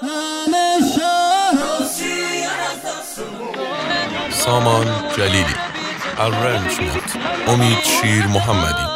سامان جلیلی. Arrangement امید شیر محمدی.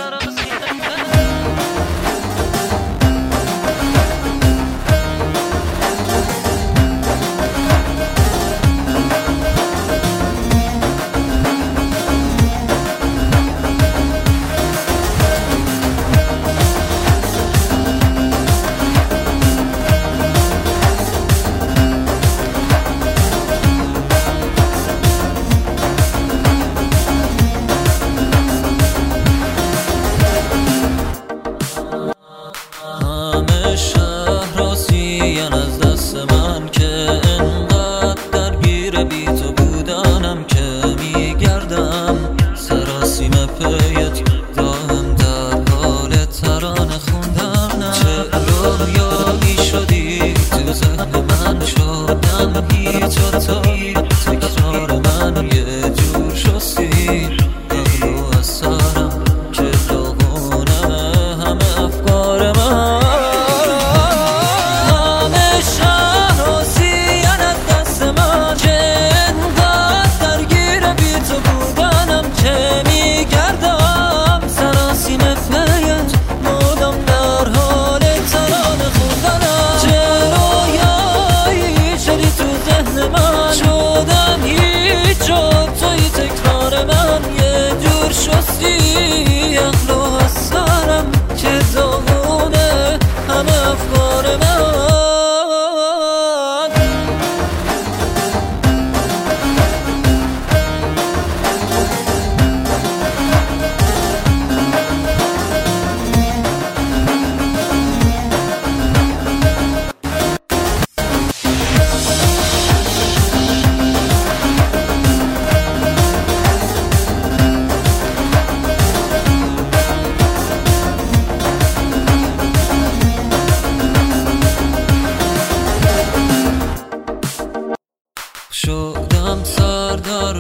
شدم سردار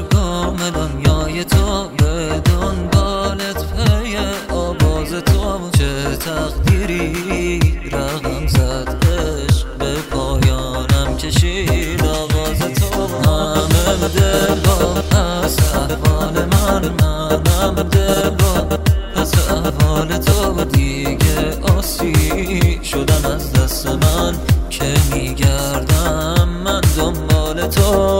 دنیای تو، به دنبالت پی آواز تو. چه تقدیری رقم زد عشق به پایانم کشید آواز تو. همه دلها از احوال منم دلها از احوال تو. دیگه آسی شدن از دست من که میگردم من دنبال تو.